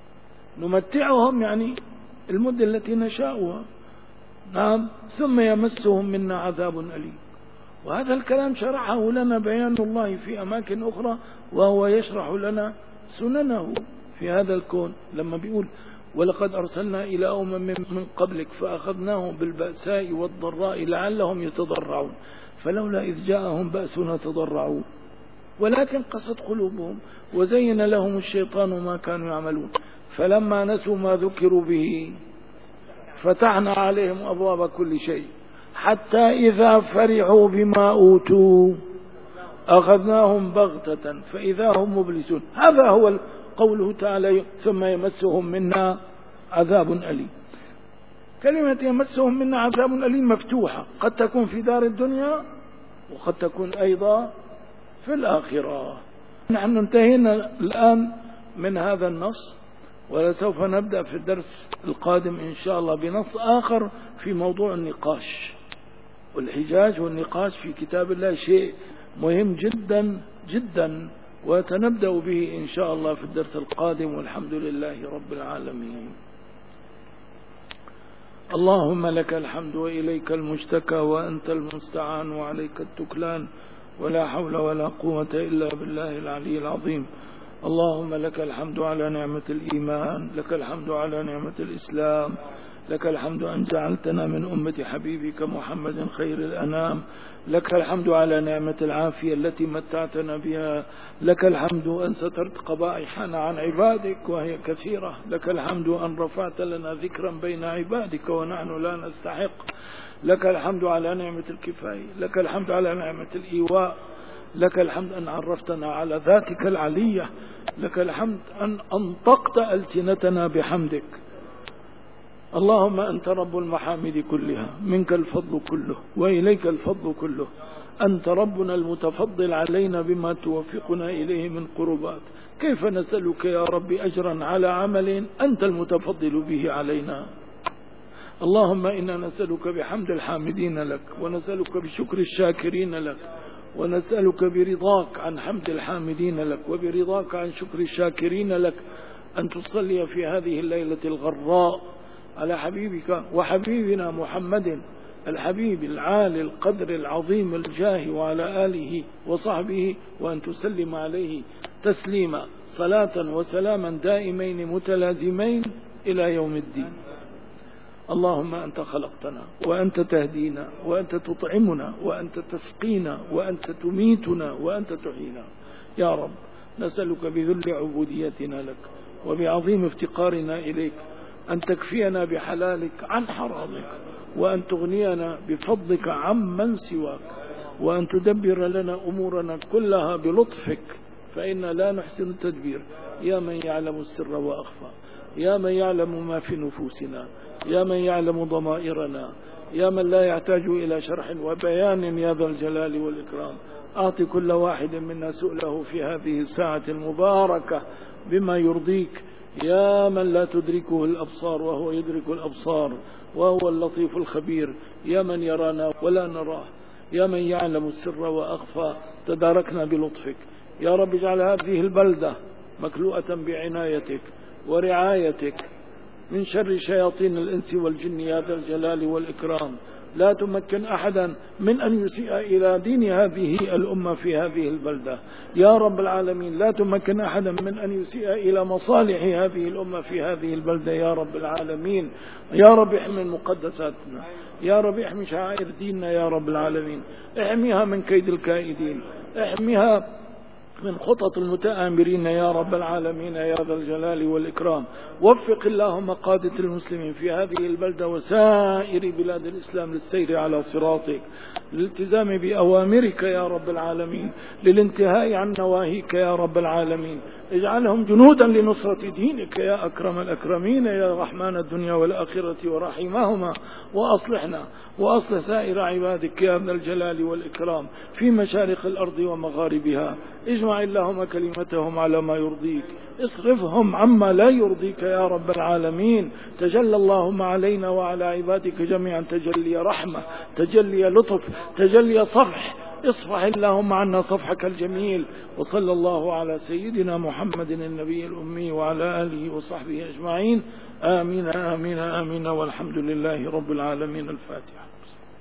نمتعهم يعني المدة التي نشاءها، نعم، ثم يمسهم منا عذاب أليم. وهذا الكلام شرحه لنا بيان الله في أماكن أخرى، وهو يشرح لنا سننه في هذا الكون لما بيقول ولقد أرسلنا إلى أمم من قبلك فأخذناهم بالبأساء والضراء لعلهم يتضرعون فلولا إذ جاءهم بأسنا تضرعوا ولكن قست قلوبهم وزين لهم الشيطان ما كانوا يعملون فلما نسوا ما ذكروا به فتحنا عليهم أبواب كل شيء حتى إذا فرحوا بما أوتوا أخذناهم بغتة فإذا هم مبلسون. هذا هو قوله تعالى ثم يمسهم منا عذاب أليم. كلمة يمسهم منا عذاب أليم مفتوحة، قد تكون في دار الدنيا وقد تكون أيضا في الآخرة. نحن انتهينا الآن من هذا النص، ولسوف نبدأ في الدرس القادم إن شاء الله بنص آخر في موضوع النقاش. والحجاج والنقاش في كتاب الله شيء مهم جدا جدا، وسنبدأ به إن شاء الله في الدرس القادم، والحمد لله رب العالمين. اللهم لك الحمد وإليك المشتكى وأنت المستعان وعليك التكلان ولا حول ولا قوة إلا بالله العلي العظيم. اللهم لك الحمد على نعمة الإيمان، لك الحمد على نعمة الإسلام، لك الحمد أن جعلتنا من أمة حبيبك محمد خير الأنام، لك الحمد على نعمة العافية التي متعتنا بها، لك الحمد أن سترت قبائحنا عن عبادك وهي كثيرة، لك الحمد أن رفعت لنا ذكرا بين عبادك ونحن لا نستحق، لك الحمد على نعمة الكفاية، لك الحمد على نعمة الإيواء، لك الحمد أن عرفتنا على ذاتك العلية، لك الحمد أن أنطقت ألسنتنا بحمدك. اللهم أنت رب المحامد كلها، منك الفضل كله وإليك الفضل كله، أنت ربنا المتفضل علينا بما توفقنا إليه من قربات، كيف نسألك يا رب أجرا على عمل أنت المتفضل به علينا؟ اللهم إنا نسألك بحمد الحامدين لك، ونسألك بشكر الشاكرين لك، ونسألك برضاك عن حمد الحامدين لك وبرضاك عن شكر الشاكرين لك، أن تصلي في هذه الليلة الغراء على حبيبك وحبيبنا محمد الحبيب العالي القدر العظيم الجاه، وعلى آله وصحبه، وأن تسلم عليه تسليما صلاة وسلاما دائمين متلازمين إلى يوم الدين. اللهم أنت خلقتنا وأنت تهدينا وأنت تطعمنا وأنت تسقينا وأنت تميتنا وأنت تحيينا. يا رب نسألك بذل عبوديتنا لك وبعظيم افتقارنا إليك أن تكفينا بحلالك عن حرامك، وأن تغنينا بفضلك عمن سواك، وأن تدبر لنا أمورنا كلها بلطفك، فإنا لا نحسن التدبير. يا من يعلم السر وأخفى، يا من يعلم ما في نفوسنا، يا من يعلم ضمائرنا، يا من لا يحتاج إلى شرح وبيان، يا ذا الجلال والإكرام، أعطي كل واحد منا سؤله في هذه الساعة المباركة بما يرضيك، يا من لا تدركه الأبصار وهو يدرك الأبصار وهو اللطيف الخبير، يا من يرانا ولا نراه، يا من يعلم السر وأخفى، تداركنا بلطفك. يا رب اجعل هذه البلدة مكلوءة بعنايتك ورعايتك من شر شياطين الإنس والجن، يا ذا الجلال والإكرام. لا تمكن أحدا من أن يسيء إلى دين هذه الأمة في هذه البلدة يا رب العالمين، لا تمكن أحدا من أن يسيء إلى مصالح هذه الأمة في هذه البلدة يا رب العالمين. يا رب احمي مقدساتنا، يا رب احمي شعائر ديننا يا رب العالمين، احميها من كيد الكائدين، احميها من خطط المتآمرين يا رب العالمين يا ذا الجلال والإكرام. وفق اللهم قادة المسلمين في هذه البلدة وسائر بلاد الإسلام للسير على صراطك، للالتزام بأوامرك يا رب العالمين، للانتهاء عن نواهيك يا رب العالمين. اجعلهم جنودا لنصرة دينك يا أكرم الأكرمين يا رحمن الدنيا والآخرة ورحيمهما. وأصلحنا وأصلح سائر عبادك يا ذا الجلال والإكرام في مشارق الأرض ومغاربها. اجمع اللهم كلمتهم على ما يرضيك، اصرفهم عما لا يرضيك يا رب العالمين. تجلى اللهم علينا وعلى عبادك جميعا تجلي رحمة، تجلي لطف، تجلي صفح. اصفح اللهم عنا صفحك الجميل. وصلى الله على سيدنا محمد النبي الأمي وعلى آله وصحبه أجمعين. آمين آمين آمين والحمد لله رب العالمين. الفاتحة.